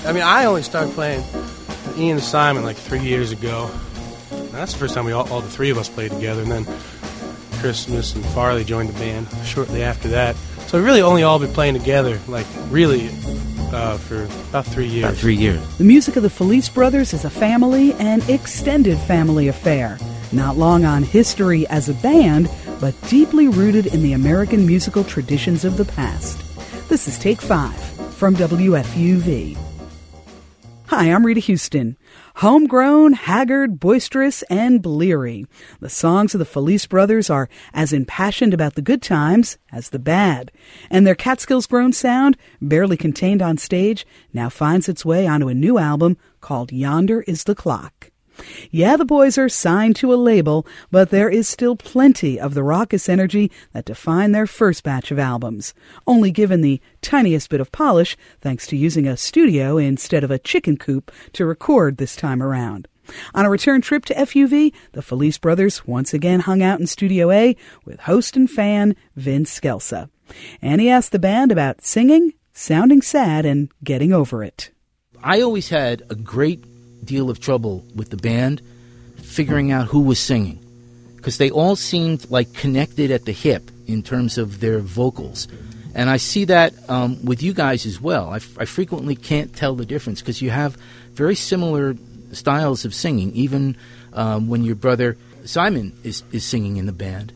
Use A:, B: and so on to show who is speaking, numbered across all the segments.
A: I mean, I only started playing with Ian and Simon like 3 years ago. And that's the first time we all the three of us played together. And then Christmas and Farley joined the band shortly after that. So we really only all been playing together, like really, for about 3 years.
B: About 3 years.
C: The music of the Felice Brothers is a family and extended family affair. Not long on history as a band, but deeply rooted in the American musical traditions of the past. This is Take 5 from WFUV. Hi, I'm Rita Houston. Homegrown, haggard, boisterous, and bleary. The songs of the Felice Brothers are as impassioned about the good times as the bad. And their Catskills-grown sound, barely contained on stage, now finds its way onto a new album called Yonder is the Clock. Yeah, the boys are signed to a label, but there is still plenty of the raucous energy that defined their first batch of albums, only given the tiniest bit of polish thanks to using a studio instead of a chicken coop to record this time around. On a return trip to FUV, the Felice Brothers once again hung out in Studio A with host and fan Vince Scelsa. And he asked the band about singing, sounding sad, and getting over it.
B: I always had a great deal of trouble with the band figuring out who was singing, because they all seemed like connected at the hip in terms of their vocals. And I see that with you guys as well. I frequently can't tell the difference because you have very similar styles of singing, even when your brother Simon is singing in the band.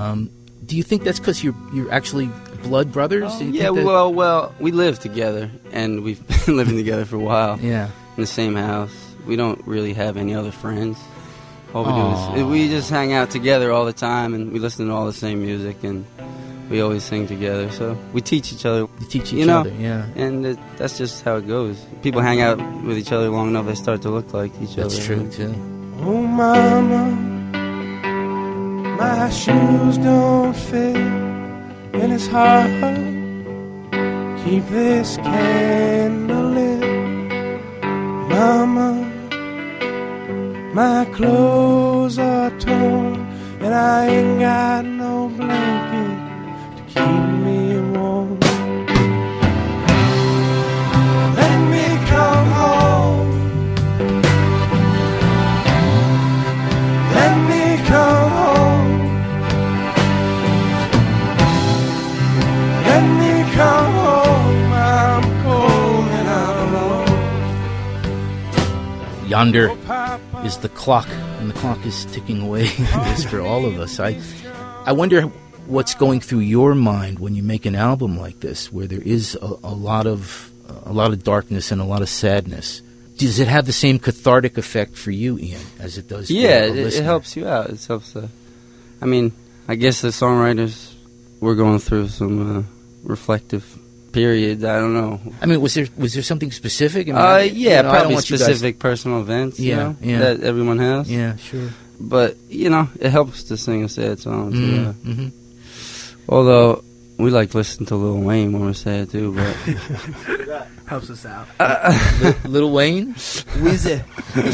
B: Do you think that's because you're actually blood brothers?
D: Yeah, well, we live together, and we've been living together for a while.
B: Yeah,
D: in the same house. We don't really have any other friends. All we do is we just hang out together all the time, and we listen to all the same music, and we always sing together. So we teach each other.
B: You teach each other, yeah.
D: And that's just how it goes. People hang out with each other long enough, they start to look like each other.
B: That's true, too.
A: Oh, mama, my shoes don't fit, and it's hard. Keep this candle lit. Mama, my clothes are torn, and I ain't got no blanket to keep me warm. Let me come home. Let me come home. Let me come home. I'm cold and I'm alone.
B: Yonder is the clock, and the clock is ticking away as for all of us. I wonder what's going through your mind when you make an album like this, where there is a lot of darkness and a lot of sadness. Does it have the same cathartic effect for you, Ian, as it does for a listener?
D: It helps you out. It helps. I mean, I guess the songwriters were going through some reflective period. I don't know.
B: I mean, was there something specific?
D: Probably specific personal events. That everyone has.
B: Yeah, sure.
D: But it helps to sing a sad song. Mm-hmm. Although we like listening to Lil Wayne when we're sad too. But
A: helps us out.
B: Lil Wayne,
A: Weezy.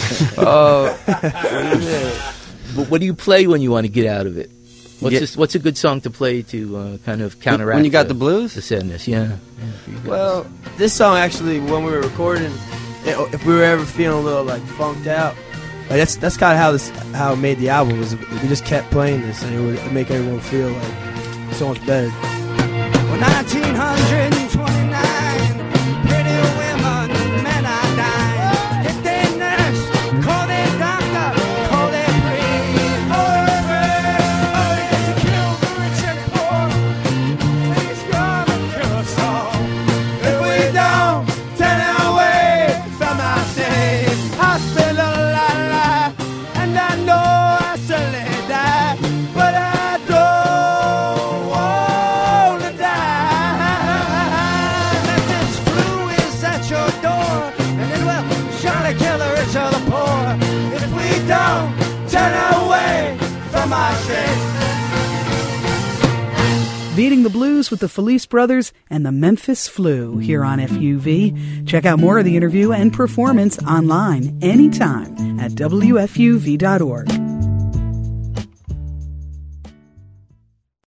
B: But what do you play when you want to get out of it? What's a good song to play to kind of counteract
D: when you got the blues?
B: The sadness, yeah.
E: Well, this song actually, when we were recording, if we were ever feeling a little like funked out, like that's kind of how it made the album. Was we just kept playing this, and it would make everyone feel like so much better.
F: Well, 1929, pretty women, men are dying. Get their nurse, call their doctor, call their priest. They kill the rich and poor. They's gonna kill us all. If we don't turn away from our sins, hospital I lie, and I know I certainly die, but I don't want to die. If this flu is at your door, and it will surely kill the rich or the poor. If we don't turn away from our sins.
C: Beating the Blues with the Felice Brothers and the Memphis Flu here on FUV. Check out more of the interview and performance online anytime at WFUV.org.